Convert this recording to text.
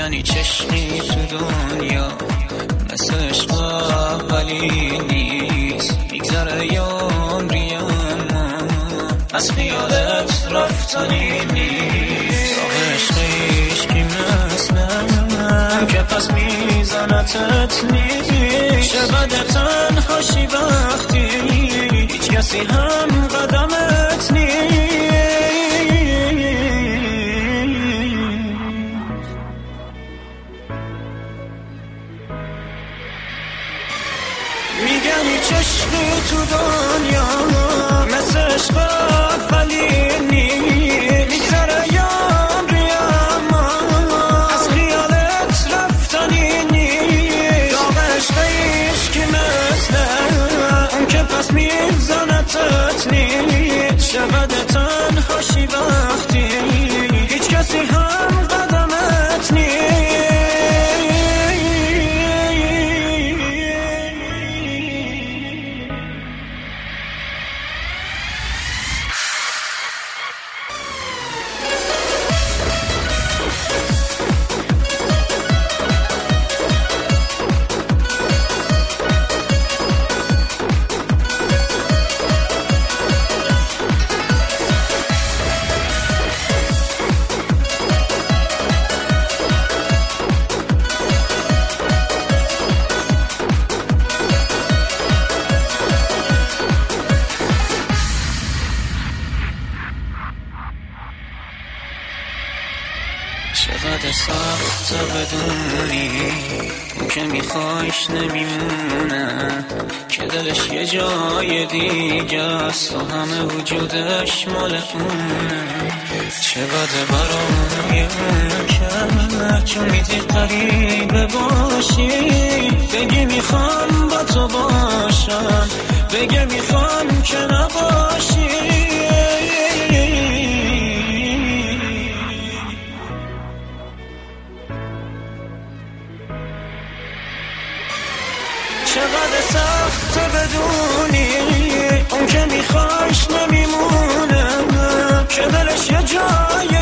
میگن هیچ عشقی تو دنیا مثل عشق اولی نیست. میگذره عمری اما از خیالت رفتنی نیست. آخه عشق عشقی مثلم که پس میزنتت نیست. چه بده تنهاشی وقتی هیچ کسی هم قدمت نیست. میگن هیچ عشقی تو دنیا مثل عشق اولی نیست. میگذره عمری اما از خیالت رفتنی نیست. داغ عشق عشقی مثل اون که پس میزنتت نیست. چه بده تنهاشی وقتی هیچ کسی هم قدمت نیست. چقدر سخت بدونی اون که میخوایش نمیمونه، که دلش یه جای دیگه است و همه وجودش مال اونه. چه بده برای اون که چون میدی قریبه باشی، بگی میخوام با تو باشم، بگه میخوام که نباشی. چقدر سخت بدونی اون که میخوایش نمیمونه، که دلش یه جای